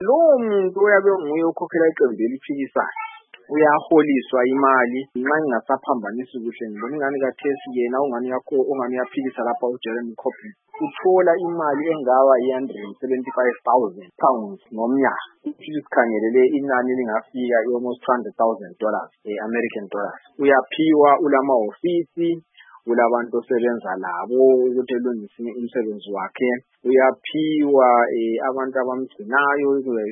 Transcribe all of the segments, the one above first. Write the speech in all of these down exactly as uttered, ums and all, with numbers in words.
Lowo muntu oyabe nguye ukhokhela iqembu eliphikisayo uyaholiswa imali nxa ingasaphambanisi kuhle. Ngibona ingani kathesi yena ungani yakho ongani yaphikisa lapha uJeremy Corbyn uthola imali engaba one hundred seventy-five thousand pounds ngomnyaka. Isikhangelele inani lingafika almost two hundred thousand dollars e-American dollars. Uyaphiwa ulama ofisi, ulabantu osebenza labo ukuthi elungise umsebenzi wakhe. Uyaphiwa abantu abamgcinayo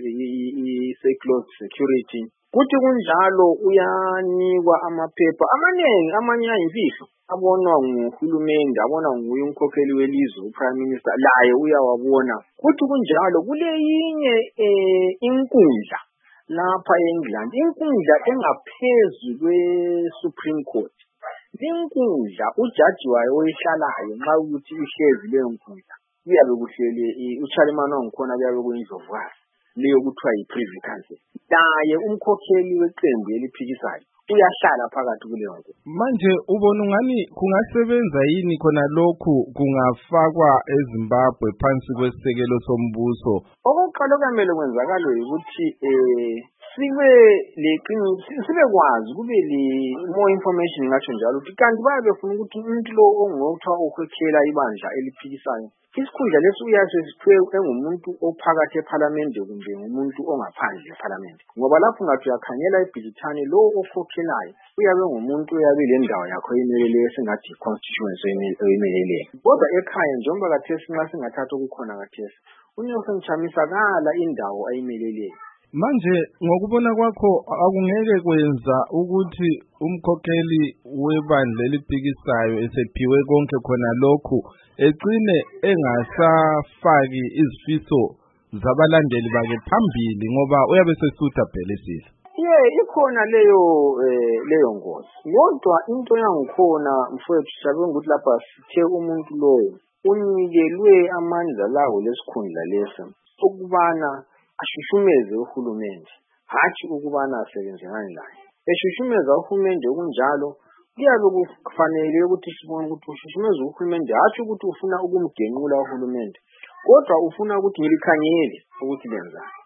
i-close security. Kuthi kunjalo uyanikwa amaphepha amaningi, amanye ayimfihlo abonwa nguhulumende, abona nguye umkhokheli welizwe, uprime minister, laye uyawabona. Kuthi kunjalo kuleyinye inkundla lapha eNgland, inkundla engaphezulu kwe-Supreme Court. Inkundla ujaji wayo oyihlalayo nxa ukuthi ihlezi leyo nkundla kuyabe kuhlele uCharlemane wangikhona kuyabe kuyindlovukazi leyo kuthiwa yi-Privy Council. Naye umkhokheli weqembu eliphikisayo uyahlala phakathi kuleyo nkundla. Manje ubona ngani kungasebenza yini khona lokhu kungafakwa eZimbabwe phansi kwesisekelo sombuso? Okokuqala okumele kwenzakala ukuthi eh sibe leqiniso, sibe kwazi kube le more information ngatsho njalo ukuthi kanti bayabe befuna ukuthi umuntu lo ongothiwa ukhokhela ibandla eliphikisayo isikhundla leso uyasesiphiwe engumuntu ophakathi eParliament kumbe ngumuntu ongaphandle eParliament. Ngoba lapho ngathi uyakhangela ibhilithani lo okhokhelayo uyabe ngumuntu uyabe le ndawo yakho eyimelele esingathi constituency eyimelele. Kodwa ekhaya njengoba kathesi nxa singathatha ukukhona kathesi uNelson Chamisa kala indawo ayimelele. Manje ngokubona kwakho akungeke kwenza ukuthi umkhokheli webandla eliphikisayo esephiwe konke khona lokhu egcine engasafaki izifiso zabalandeli bakhe phambili ngoba uyabe sesutha phela esile? Yeah, ikhona leyo eh, leyo ngozi. Kodwa into yangikhona mfowethu sabe ukuthi lapha sithe umuntu loyo unikelwe amandla lawo lesikhundla lesa ukubana ashushumeze uhulumende, hathi ukubana asebenze kanjani. Eshushumeza uhulumende kunjalo kuyabe kufanele ukuthi sibone ukuthi ushushumeza uhulumende hathi ukuthi ufuna ukumgenqula uhulumende, kodwa ufuna ukuthi ngilikhangele ukuthi lenzani.